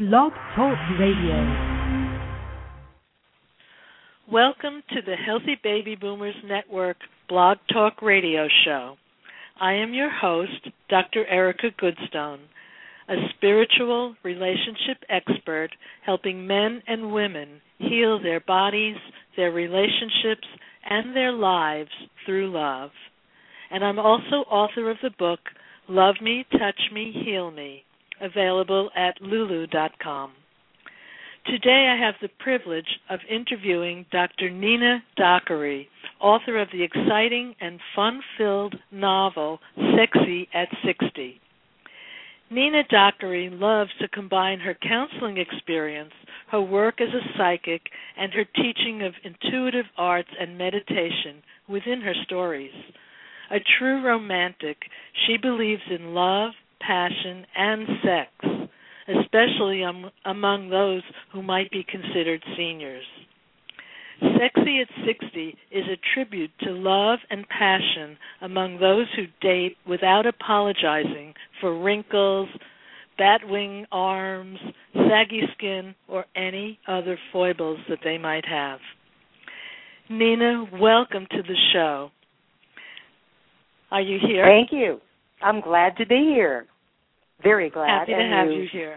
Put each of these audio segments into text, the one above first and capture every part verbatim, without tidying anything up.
Blog Talk Radio. Welcome to the Healthy Baby Boomers Network Blog Talk Radio Show. I am your host, Doctor Erica Goodstone, a spiritual relationship expert helping men and women heal their bodies, their relationships, and their lives through love. And I'm also author of the book, Love Me, Touch Me, Heal Me, available at lulu dot com. Today I have the privilege of interviewing Doctor Nina Dockery, author of the exciting and fun-filled novel Sexy at sixty. Nina Dockery loves to combine her counseling experience, her work as a psychic, and her teaching of intuitive arts and meditation within her stories. A true romantic, she believes in love, passion, and sex, especially um, among those who might be considered seniors. Sexy at sixty is a tribute to love and passion among those who date without apologizing for wrinkles, bat-wing arms, saggy skin, or any other foibles that they might have. Nina, welcome to the show. Are you here? Thank you. I'm glad to be here. Very glad. Happy to and have you you here.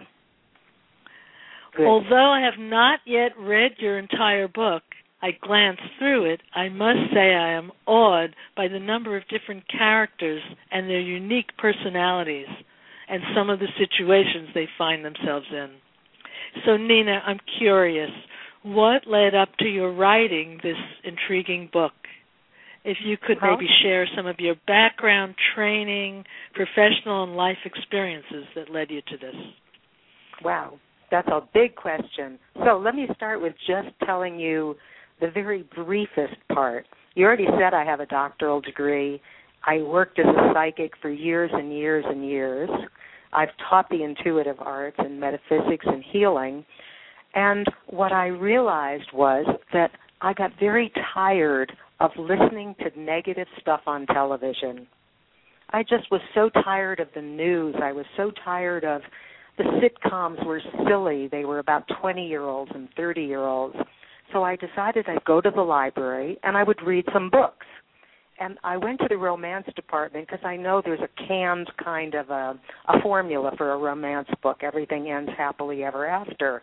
Good. Although I have not yet read your entire book, I glanced through it. I must say I am awed by the number of different characters and their unique personalities and some of the situations they find themselves in. So, Nina, I'm curious, what led up to your writing this intriguing book? If you could Well, maybe share some of your background, training, professional and life experiences that led you to this. Wow, that's a big question. So let me start with just telling you the very briefest part. You already said I have a doctoral degree. I worked as a psychic for years and years and years. I've taught the intuitive arts and metaphysics and healing. And what I realized was that I got very tired of listening to negative stuff on television. I just was so tired of the news. I was so tired of the sitcoms were silly. They were about twenty-year-olds and thirty-year-olds. So I decided I'd go to the library and I would read some books. And I went to the romance department because I know there's a canned kind of a, a formula for a romance book. Everything ends happily ever after.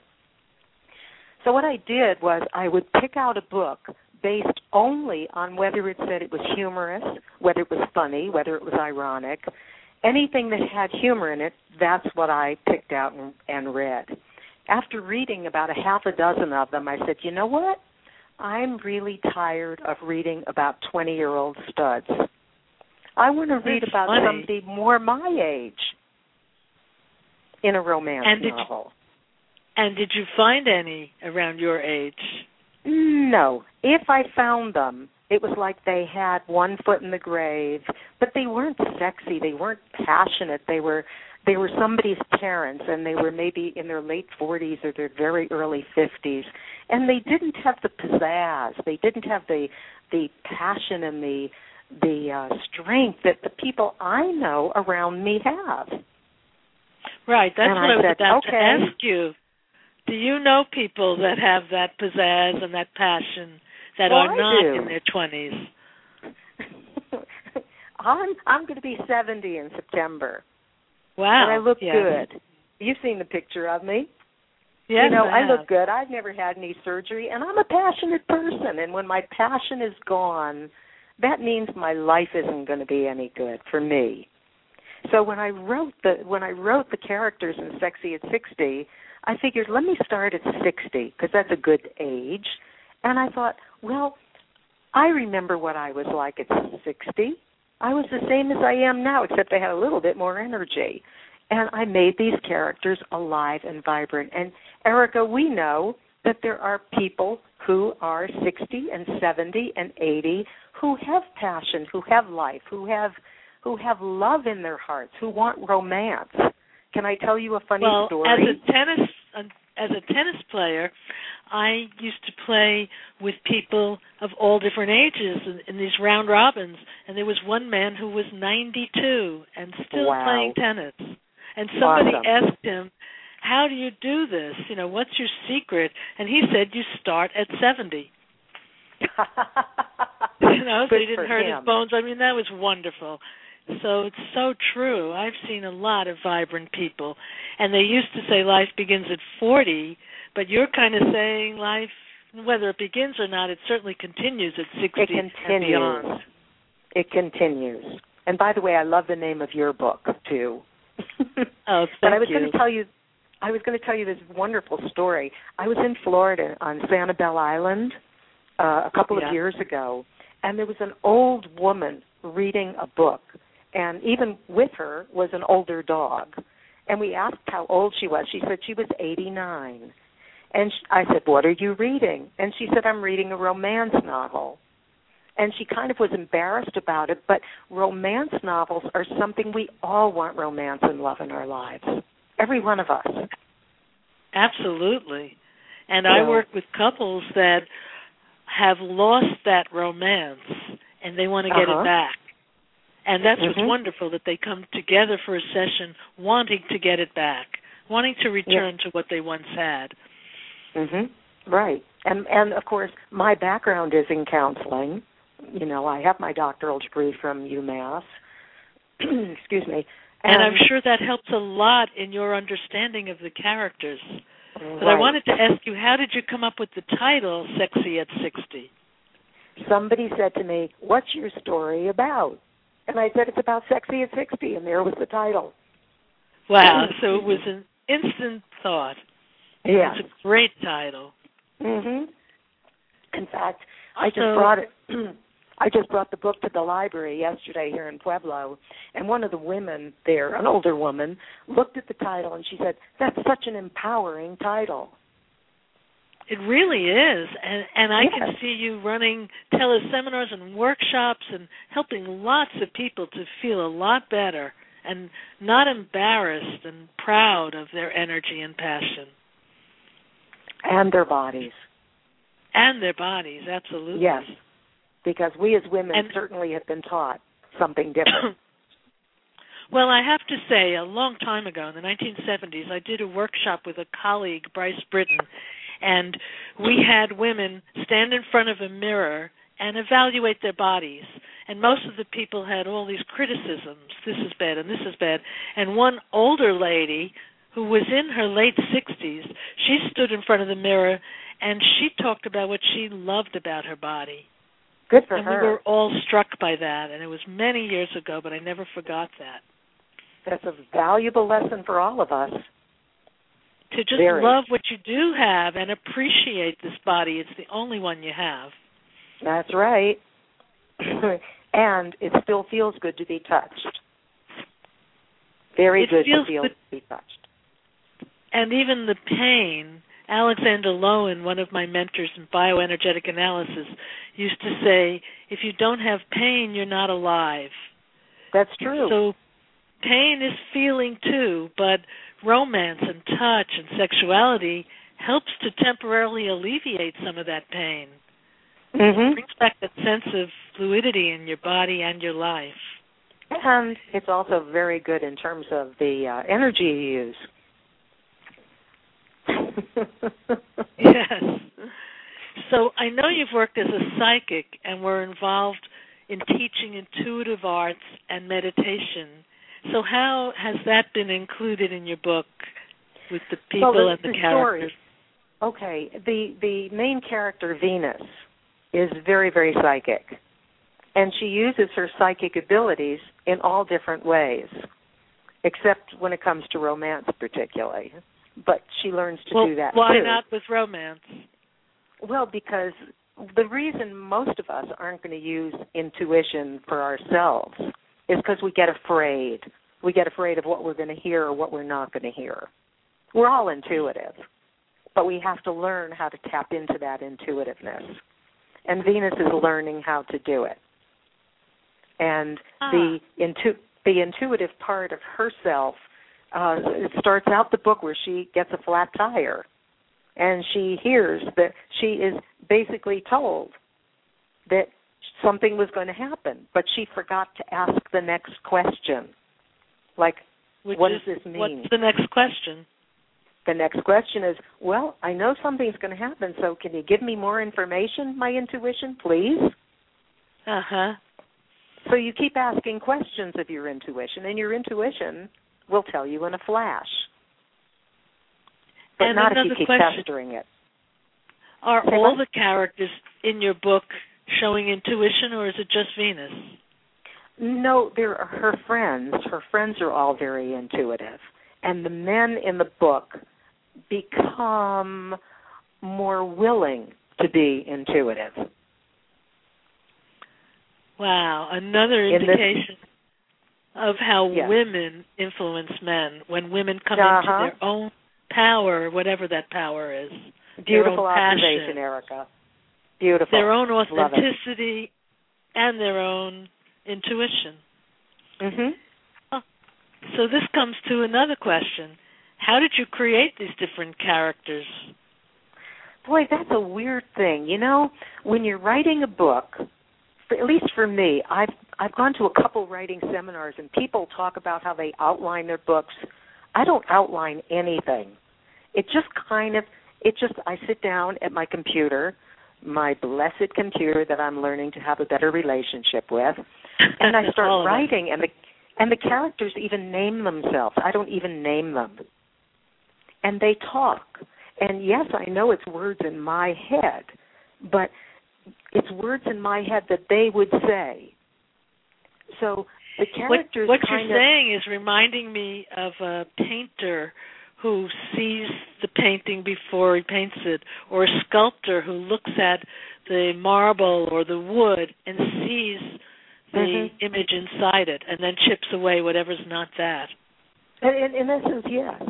So what I did was I would pick out a book based only on whether it said it was humorous, whether it was funny, whether it was ironic. Anything that had humor in it, that's what I picked out and, and read. After reading about a half a dozen of them, I said, you know what? I'm really tired of reading about twenty-year-old studs. I want to read That's about funny. somebody more my age in a romance And did novel. you, and did you find any around your age? No. If I found them, it was like they had one foot in the grave, but they weren't sexy. They weren't passionate. They were they were somebody's parents, and they were maybe in their late forties or their very early fifties, and they didn't have the pizzazz. They didn't have the the passion and the the uh, strength that the people I know around me have. Right. That's And what I I was said, about okay. to ask you. Do you know people that have that pizzazz and that passion that Well, are I not do. in their twenties? I'm I'm going to be seventy in September. Wow. And I look yes. good. You've seen the picture of me. Yes, you know, I, I look have. good. I've never had any surgery, and I'm a passionate person. And when my passion is gone, that means my life isn't going to be any good for me. So when I wrote the when I wrote the characters in Sexy at sixty, I figured let me start at sixty because that's a good age. And I thought, well, I remember what I was like at sixty. I was the same as I am now, except I had a little bit more energy. And I made these characters alive and vibrant. And, Erica, we know that there are people who are sixty and seventy and eighty who have passion, who have life, who have who have love in their hearts, who want romance. Can I tell you a funny well, story? as a tennis as a tennis player, I used to play with people of all different ages in, in these round robins, and there was one man who was ninety-two and still Wow. playing tennis. And somebody Awesome. asked him, how do you do this? You know, what's your secret? And he said, you start at seventy. You know, so he didn't hurt his bones. I mean, that was wonderful. So it's so true. I've seen a lot of vibrant people, and they used to say life begins at forty, but you're kind of saying life, whether it begins or not, it certainly continues at sixty it continues. and beyond. It continues. And by the way, I love the name of your book too. Oh, thank but I was you. going to tell you, I was going to tell you this wonderful story. I was in Florida on Sanibel Island uh, a couple yeah. of years ago, and there was an old woman reading a book, and even with her was an older dog. And we asked how old she was. She said she was eighty-nine. And I said, what are you reading? And she said, I'm reading a romance novel. And she kind of was embarrassed about it, but romance novels are something we all want romance and love in our lives. Every one of us. Absolutely. And so, I work with couples that have lost that romance and they want to get uh-huh. it back. And that's mm-hmm. what's wonderful, that they come together for a session wanting to get it back, wanting to return yeah. to what they once had. Mm-hmm. Right. And, and, of course, my background is in counseling. You know, I have my doctoral degree from UMass. Excuse me. And, and I'm sure that helps a lot in your understanding of the characters. Right. But I wanted to ask you, how did you come up with the title, Sexy at sixty? Somebody said to me, what's your story about? And I said, it's about Sexy at sixty, and there was the title. Wow, so it was an instant thought. Yeah. It's a great title. Mm-hmm. In fact, also, I just brought it. I just brought the book to the library yesterday here in Pueblo, and one of the women there, an older woman, looked at the title and she said, that's such an empowering title. It really is, and, and I yes. can see you running teleseminars and workshops and helping lots of people to feel a lot better and not embarrassed and proud of their energy and passion. And their bodies. And their bodies, absolutely. Yes, because we as women and, certainly have been taught something different. Well, I have to say, a long time ago, in the nineteen seventies, I did a workshop with a colleague, Bryce Britton, and we had women stand in front of a mirror and evaluate their bodies. And most of the people had all these criticisms, this is bad and this is bad. And one older lady who was in her late sixties, she stood in front of the mirror and she talked about what she loved about her body. Good for and her. And we were all struck by that, and it was many years ago, but I never forgot that. That's a valuable lesson for all of us. To just Very. love what you do have and appreciate this body. It's the only one you have. That's right. And it still feels good to be touched. Very it good feels to feel good. to be touched. And even the pain, Alexander Lowen, one of my mentors in bioenergetic analysis, used to say, if you don't have pain, you're not alive. That's true. So pain is feeling too, but romance and touch and sexuality helps to temporarily alleviate some of that pain. Mm-hmm. It brings back that sense of fluidity in your body and your life. And it's also very good in terms of the uh, energy you use. Yes. So I know you've worked as a psychic and were involved in teaching intuitive arts and meditation. So how has that been included in your book with the people well, the, and the, the characters? Story. Okay. The, the main character, Venus, is very, very psychic. And she uses her psychic abilities in all different ways, except when it comes to romance particularly. But she learns to well, do that why too. not with romance? Well, because the reason most of us aren't going to use intuition for ourselves is because we get afraid. We get afraid of what we're going to hear or what we're not going to hear. We're all intuitive, but we have to learn how to tap into that intuitiveness. And Venus is learning how to do it. And ah. the intu- the intuitive part of herself, uh, it starts out the book where she gets a flat tire, and she hears that she is basically told that something was going to happen, but she forgot to ask the next question. Like, Which what is, does this mean? What's the next question? the next question is, well, I know something's going to happen, so can you give me more information, my intuition, please? Uh-huh. So you keep asking questions of your intuition, and your intuition will tell you in a flash. But and not if you keep question. pestering it. Are Say all what? the characters in your book showing intuition, or is it just Venus? No, there are her friends. Her friends are all very intuitive. And the men in the book become more willing to be intuitive. Wow, another In indication this, of how yes. women influence men, when women come uh-huh. into their own power, whatever that power is. Beautiful their own observation, passion, Erica. Beautiful. Their own authenticity and their own intuition. Mm-hmm. Oh. So this comes to another question. How did you create these different characters? Boy, that's a weird thing. You know, when you're writing a book, for, at least for me, I've I've gone to a couple writing seminars, and people talk about how they outline their books. I don't outline anything. It just kind of, it just, I sit down at my computer, my blessed computer that I'm learning to have a better relationship with, and I start writing, and the and the characters even name themselves. I don't even name them. And they talk. And yes, I know it's words in my head, but it's words in my head that they would say. So the characters What, what kind you're of, saying is reminding me of a painter who sees the painting before he paints it, or a sculptor who looks at the marble or the wood and sees the mm-hmm. image inside it and then chips away whatever's not that. In, in essence, yes.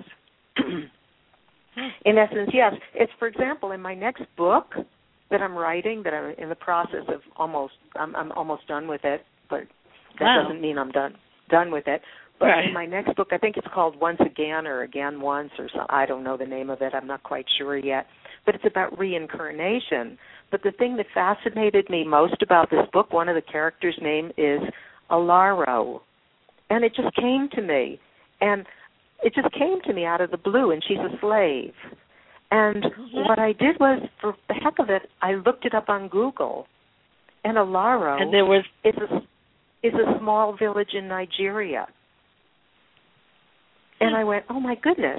In essence, yes. It's, for example, in my next book that I'm writing, that I'm in the process of almost, I'm, I'm almost done with it, but that wow. doesn't mean I'm done done with it. But right. in my next book, I think it's called Once Again or Again Once or something. I don't know the name of it. I'm not quite sure yet. But it's about reincarnation. But the thing that fascinated me most about this book, one of the characters' name is Alaro. And it just came to me. And it just came to me out of the blue, and she's a slave. And mm-hmm. what I did was, for the heck of it, I looked it up on Google. And Alaro and there was is a, is a small village in Nigeria. And I went, oh, my goodness.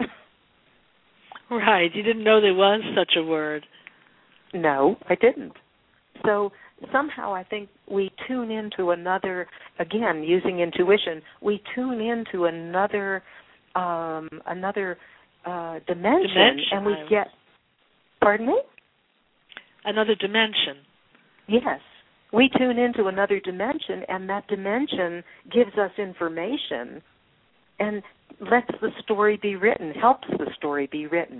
Right. You didn't know there was such a word. No, I didn't. So somehow I think we tune into another, again, using intuition, we tune into another um, another uh, dimension, dimension, and we get, pardon me? Another dimension. Yes. We tune into another dimension, and that dimension gives us information and lets the story be written, helps the story be written.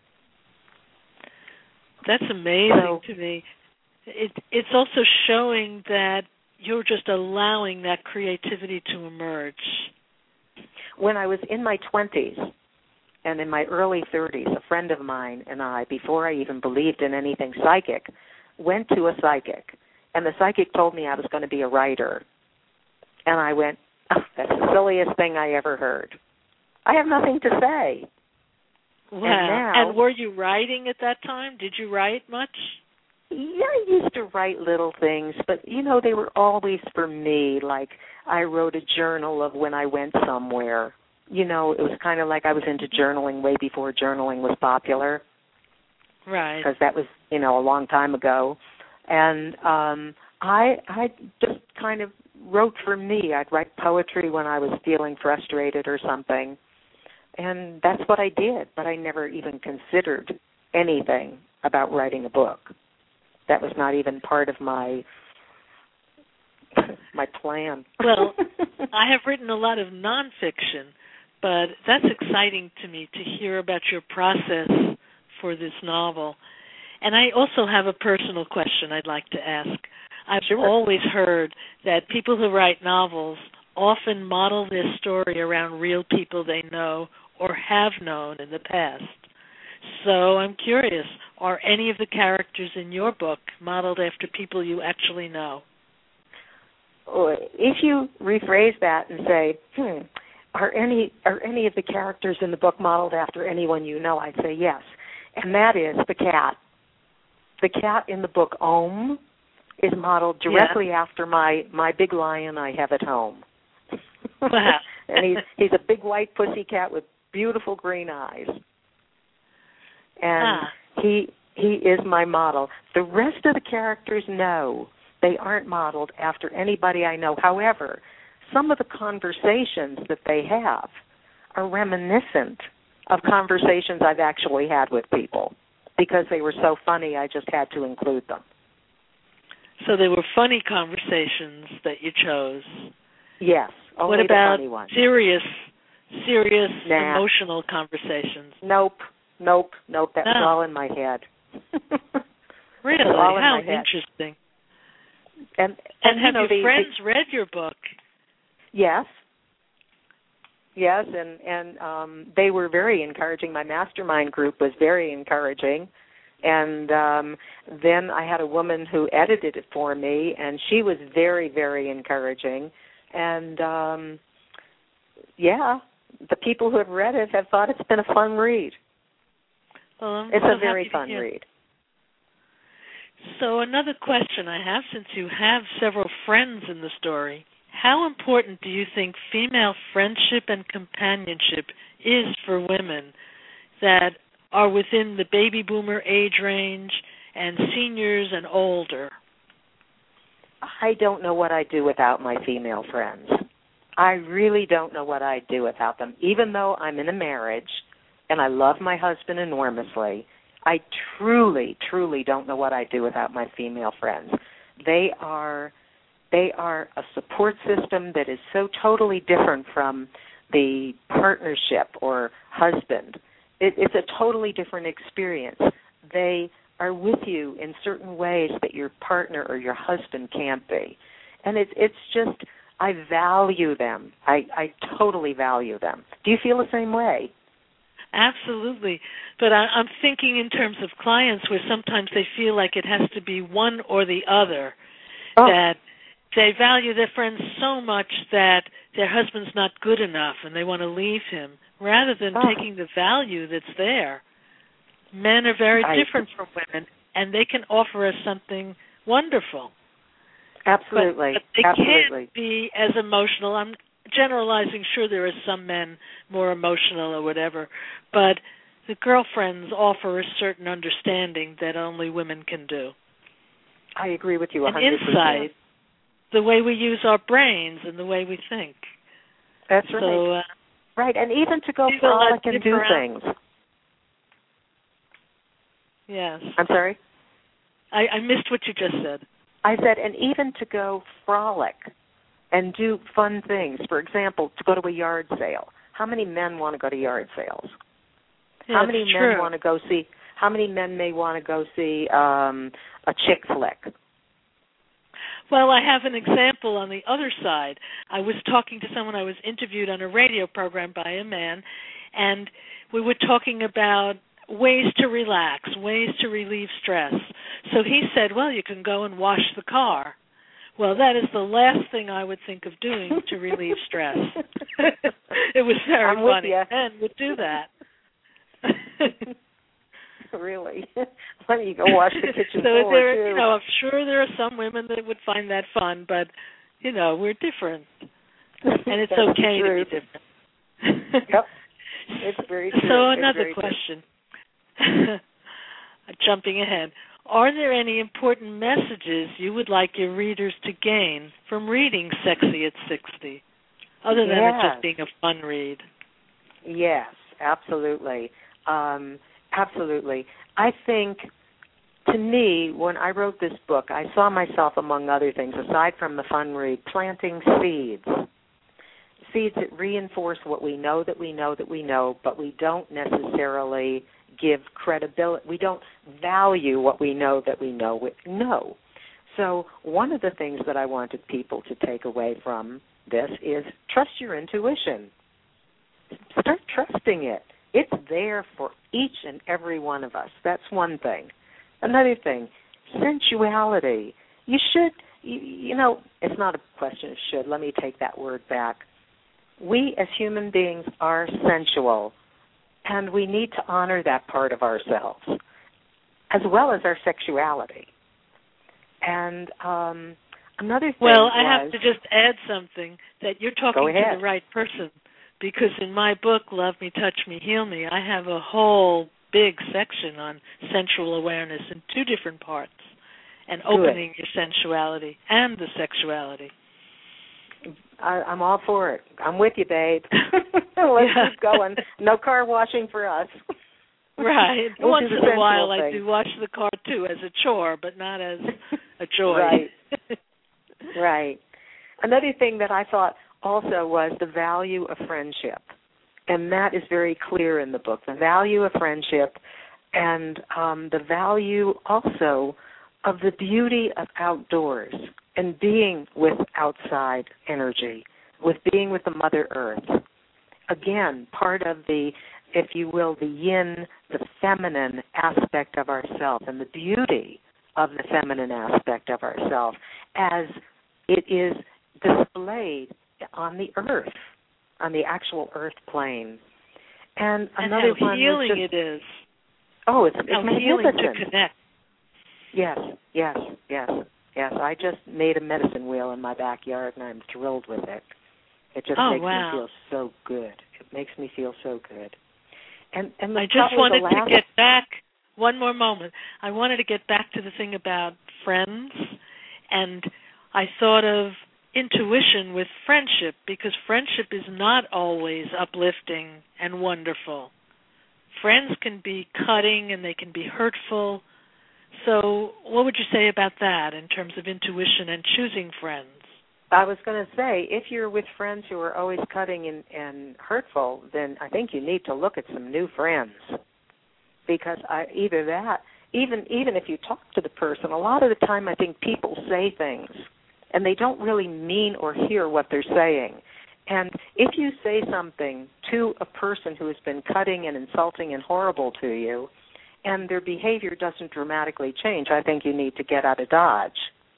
That's amazing so, to me. It, it's also showing that you're just allowing that creativity to emerge. When I was in my twenties and in my early thirties, a friend of mine and I, before I even believed in anything psychic, went to a psychic. And the psychic told me I was going to be a writer. And I went, oh, that's the silliest thing I ever heard. I have nothing to say. Wow. And now, and were you writing at that time? Did you write much? Yeah, I used to write little things, but, you know, they were always for me. Like, I wrote a journal of when I went somewhere. You know, it was kind of like I was into journaling way before journaling was popular. Right. Because that was, you know, a long time ago. And um, I I just kind of wrote for me. I'd write poetry when I was feeling frustrated or something. And that's what I did, but I never even considered anything about writing a book. That was not even part of my my plan. Well, I have written a lot of nonfiction, but that's exciting to me to hear about your process for this novel. And I also have a personal question I'd like to ask. I've sure. always heard that people who write novels often model their story around real people they know or have known in the past. So I'm curious, are any of the characters in your book modeled after people you actually know? If you rephrase that and say, hmm, are any are any of the characters in the book modeled after anyone you know? I'd say yes. And that is the cat. The cat in the book Om is modeled directly yeah. after my, my big lion I have at home. Wow. And he's, he's a big white pussy cat with beautiful green eyes. And ah. he he is my model. The rest of the characters, no. They aren't modeled after anybody I know. However, some of the conversations that they have are reminiscent of conversations I've actually had with people. Because they were so funny, I just had to include them. So they were funny conversations that you chose. Yes, only what about the funny ones. serious, serious nah. emotional conversations? Nope, nope, nope. That no. was all in my head. Really? All in How my head. interesting. And, and, and have you know, your the, friends the, read your book? Yes. Yes, and, and um, they were very encouraging. My mastermind group was very encouraging. And um, then I had a woman who edited it for me, and she was very, very encouraging. And, um, yeah, the people who have read it have thought it's been a fun read. Well, I'm it's so a very fun hear. read. So another question I have, since you have several friends in the story, how important do you think female friendship and companionship is for women that are within the baby boomer age range and seniors and older? I don't know what I'd do without my female friends. I really don't know what I'd do without them. Even though I'm in a marriage and I love my husband enormously, I truly, truly don't know what I'd do without my female friends. They are they are a support system that is so totally different from the partnership or husband. It, it's a totally different experience. They are with you in certain ways that your partner or your husband can't be. And it's it's just, I value them. I, I totally value them. Do you feel the same way? Absolutely. But I, I'm thinking in terms of clients where sometimes they feel like it has to be one or the other, oh. that they value their friends so much that their husband's not good enough and they want to leave him, rather than oh. taking the value that's there. Men are very I, different from women, and they can offer us something wonderful. Absolutely. But, but they Absolutely. can't be as emotional. I'm generalizing. Sure, there are some men more emotional or whatever, but the girlfriends offer a certain understanding that only women can do. I agree with you one An hundred percent. insight, the way we use our brains and the way we think. That's so, right. Uh, right, and even to go frolic and do around. things. Yes. I'm sorry? I, I missed what you just said. I said, and even to go frolic and do fun things. For example, to go to a yard sale. How many men want to go to yard sales? Yeah, how many men true. want to go see? How many men may want to go see um, a chick flick? Well, I have an example on the other side. I was talking to someone. I was interviewed on a radio program by a man, and we were talking about ways to relax, ways to relieve stress. So he said, well, you can go and wash the car. Well, that is the last thing I would think of doing to relieve stress. It was very I'm funny. With Men would do that. Really? Why don't you go wash the kitchen so floor, there, too? You know, I'm sure there are some women that would find that fun, but, you know, we're different. And it's okay to be different. Yep. It's very true. So it's another very question. Jumping ahead. Are there any important messages you would like your readers to gain from reading Sexy at sixty, other than yes. it just being a fun read? Yes, absolutely. Um, absolutely. I think, to me, when I wrote this book, I saw myself, among other things, aside from the fun read, planting seeds. Seeds that reinforce what we know that we know that we know, but we don't necessarily give credibility. We don't value what we know that we know we know. So one of the things that I wanted people to take away from this is trust your intuition. Start trusting it. It's there for each and every one of us. That's one thing. Another thing, sensuality. You should, you, you know, it's not a question of should. Let me take that word back. we as human beings are sensual, and we need to honor that part of ourselves, as well as our sexuality. And um, another thing Well, was, I have to just add something, that you're talking to the right person, because in my book, Love Me, Touch Me, Heal Me, I have a whole big section on sensual awareness in two different parts, and opening Good. your sensuality and the sexuality. I, I'm all for it. I'm with you, babe. Let's yeah. keep going. No car washing for us. Right. We'll Once in a while thing. I do wash the car, too, as a chore, but not as a joy. Right. Right. Another thing that I thought also was the value of friendship, and that is very clear in the book, the value of friendship and um, the value also of the beauty of outdoors and being with outside energy, with being with the Mother Earth. Again, part of the, if you will, the yin, the feminine aspect of ourself and the beauty of the feminine aspect of ourself as it is displayed on the earth, on the actual earth plane. And, and another how one healing was just, it is. Oh, it's, it's how magnificent. Healing to connect. Yes, yes, yes, yes. I just made a medicine wheel in my backyard, and I'm thrilled with it. It just oh, makes wow. me feel so good. It makes me feel so good. And, and the, I just wanted last... to get back, one more moment. I wanted to get back to the thing about friends, and I thought of intuition with friendship, because friendship is not always uplifting and wonderful. Friends can be cutting and they can be hurtful. So what would you say about that in terms of intuition and choosing friends? I was going to say, if you're with friends who are always cutting and, and hurtful, then I think you need to look at some new friends. Because I, either that, even even if you talk to the person, a lot of the time I think people say things, and they don't really mean or hear what they're saying. And if you say something to a person who has been cutting and insulting and horrible to you, and their behavior doesn't dramatically change, I think you need to get out of Dodge.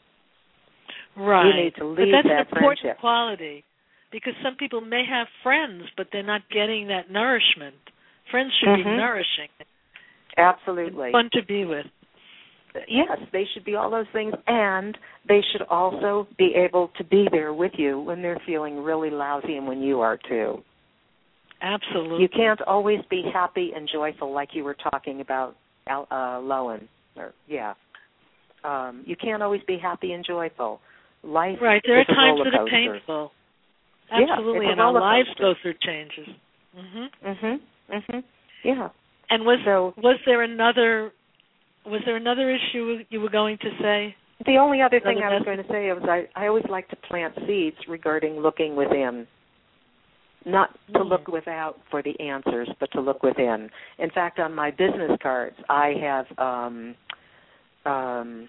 Right. You need to leave but that's that an important friendship. quality, because some people may have friends, but they're not getting that nourishment. Friends should mm-hmm. be nourishing. Absolutely. And fun to be with. Yes, they should be all those things, and they should also be able to be there with you when they're feeling really lousy and when you are too. Absolutely. You can't always be happy and joyful like you were talking about, uh, Lowen. Or, yeah. Um, you can't always be happy and joyful. Life right. There is are a times roller that are coaster. painful. Absolutely, yeah, and our lives go through changes. Mhm. Mhm. Mhm. Yeah. And was so, was there another was there another issue you were going to say? The only other thing another I was going to say was I, I always like to plant seeds regarding looking within. Not to mm-hmm. look without for the answers, but to look within. In fact, on my business cards, I have um, um,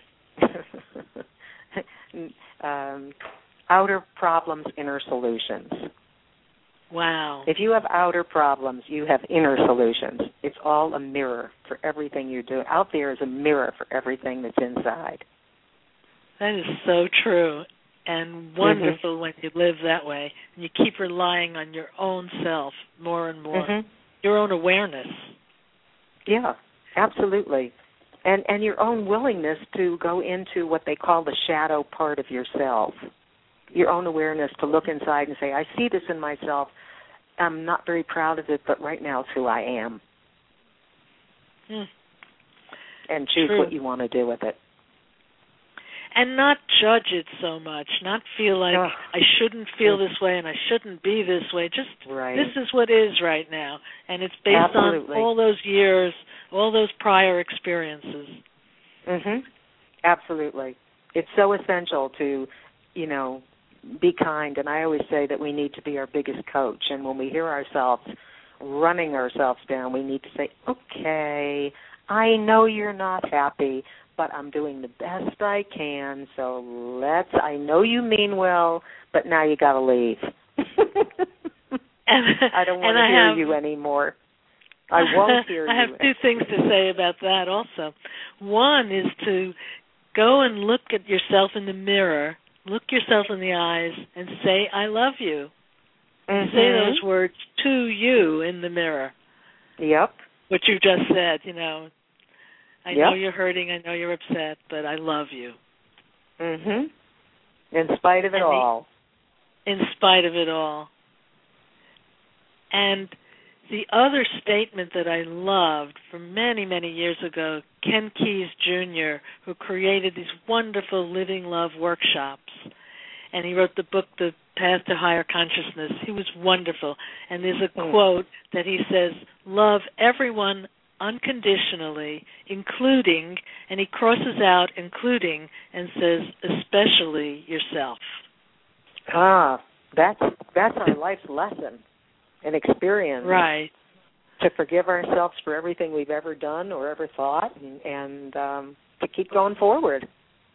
um, outer problems, inner solutions. Wow. If you have outer problems, you have inner solutions. It's all a mirror for everything you do. Out there is a mirror for everything that's inside. That is so true and wonderful mm-hmm. when you live that way. And you keep relying on your own self more and more, mm-hmm. your own awareness. Yeah, absolutely. And and your own willingness to go into what they call the shadow part of yourself. Your own awareness to look inside and say, I see this in myself. I'm not very proud of it, but right now it's who I am. Hmm. And choose True. what you want to do with it. And not judge it so much, not feel like Ugh. I shouldn't feel this way and I shouldn't be this way. Just right. this is what is right now. And it's based Absolutely. on all those years, all those prior experiences. Mhm. Absolutely. It's so essential to, you know, be kind. And I always say that we need to be our biggest coach. And when we hear ourselves running ourselves down, we need to say, okay, I know you're not happy, but I'm doing the best I can, so let's, I know you mean well, but now you got to leave. and, I don't want to hear have, you anymore. I won't hear I you. I have two things to say about that also. One is to go and look at yourself in the mirror, look yourself in the eyes, and say, I love you. Mm-hmm. Say those words to you in the mirror. Yep. What you just said, you know. I yep. know you're hurting, I know you're upset, but I love you. Mhm. In spite of it and all. The, in spite of it all. And the other statement that I loved from many, many years ago, Ken Keyes Junior, who created these wonderful Living Love workshops, and he wrote the book, The Path to Higher Consciousness. He was wonderful. And there's a mm. quote that he says, love everyone unconditionally, including, and he crosses out including and says, especially yourself. Ah, that's that's our life's lesson and experience. Right. To forgive ourselves for everything we've ever done or ever thought, and, and um, to keep going forward.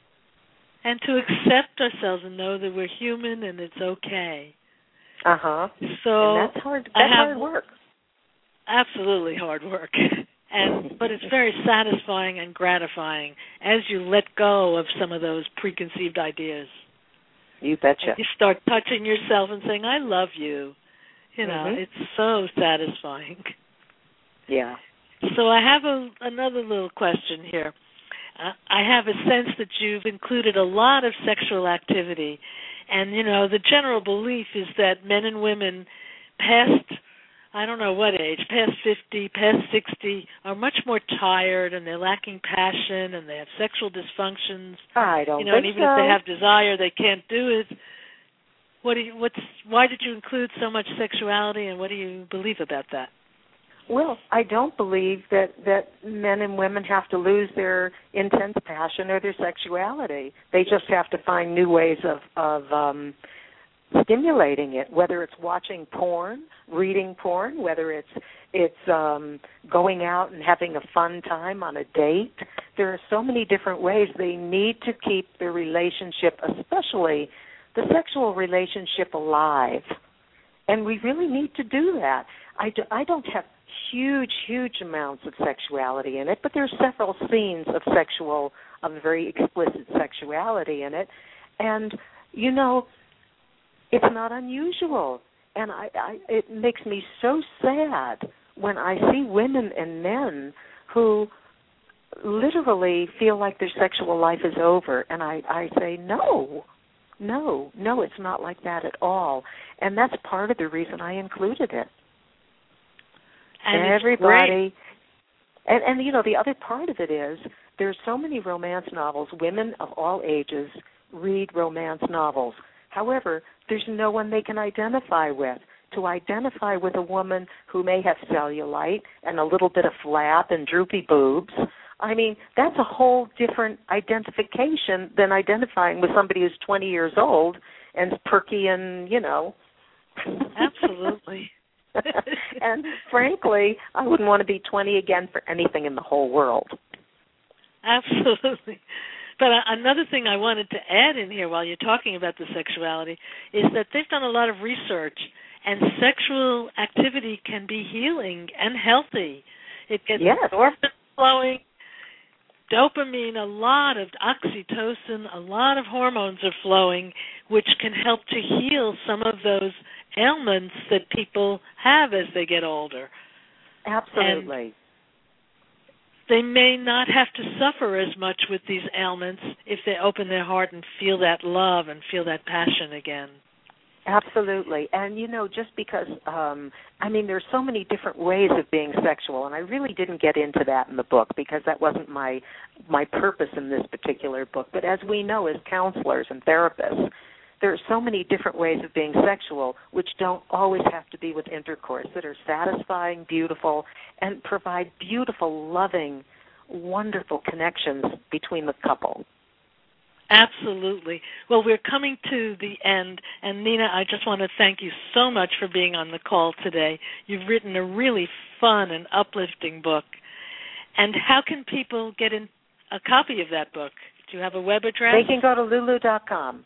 And to accept ourselves and know that we're human and it's okay. Uh-huh. So and that's hard, that's I have, hard work. Absolutely hard work. and But it's very satisfying and gratifying as you let go of some of those preconceived ideas. You betcha. And you start touching yourself and saying, I love you. You know, mm-hmm. it's so satisfying. Yeah. So I have a, another little question here. Uh, I have a sense that you've included a lot of sexual activity. And, you know, the general belief is that men and women past, I don't know what age, past fifty, past sixty, are much more tired and they're lacking passion and they have sexual dysfunctions. I don't you know, think and even so. if they have desire, they can't do it. What do you, what's, why did you include so much sexuality, and what do you believe about that? Well, I don't believe that, that men and women have to lose their intense passion or their sexuality. They just have to find new ways of, of um, stimulating it, whether it's watching porn, reading porn, whether it's it's um, going out and having a fun time on a date. There are so many different ways. They need to keep their relationship, especially the sexual relationship, alive. And we really need to do that. I, do, I don't have huge, huge amounts of sexuality in it, but there's several scenes of sexual, of very explicit sexuality in it. And, you know, it's not unusual. And I, I, it makes me so sad when I see women and men who literally feel like their sexual life is over. And I, I say, no, no, no, it's not like that at all. And that's part of the reason I included it. And everybody, and, and, you know, the other part of it is there's so many romance novels. Women of all ages read romance novels. However, there's no one they can identify with. To identify with a woman who may have cellulite and a little bit of flap and droopy boobs, I mean, that's a whole different identification than identifying with somebody who's twenty years old and perky and, you know. Absolutely. And frankly, I wouldn't want to be twenty again for anything in the whole world. Absolutely. But uh, another thing I wanted to add in here while you're talking about the sexuality is that they've done a lot of research, and sexual activity can be healing and healthy. It gets yes. endorphins flowing, dopamine, a lot of oxytocin, a lot of hormones are flowing, which can help to heal some of those ailments that people have as they get older. Absolutely. And they may not have to suffer as much with these ailments if they open their heart and feel that love and feel that passion again. Absolutely. And, you know, just because, um, I mean, there's so many different ways of being sexual, and I really didn't get into that in the book because that wasn't my my purpose in this particular book. But as we know as counselors and therapists, there are so many different ways of being sexual which don't always have to be with intercourse, that are satisfying, beautiful, and provide beautiful, loving, wonderful connections between the couple. Absolutely. Well, we're coming to the end, and Nina, I just want to thank you so much for being on the call today. You've written a really fun and uplifting book. And how can people get in a copy of that book? Do you have a web address? They can go to lulu dot com.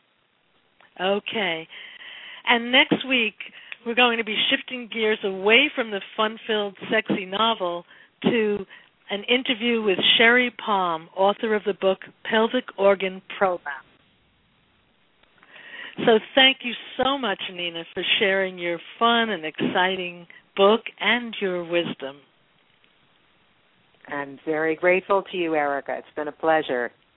Okay. And next week, we're going to be shifting gears away from the fun-filled, sexy novel to an interview with Sherry Palm, author of the book Pelvic Organ Prolapse. So thank you so much, Nina, for sharing your fun and exciting book and your wisdom. I'm very grateful to you, Erica. It's been a pleasure.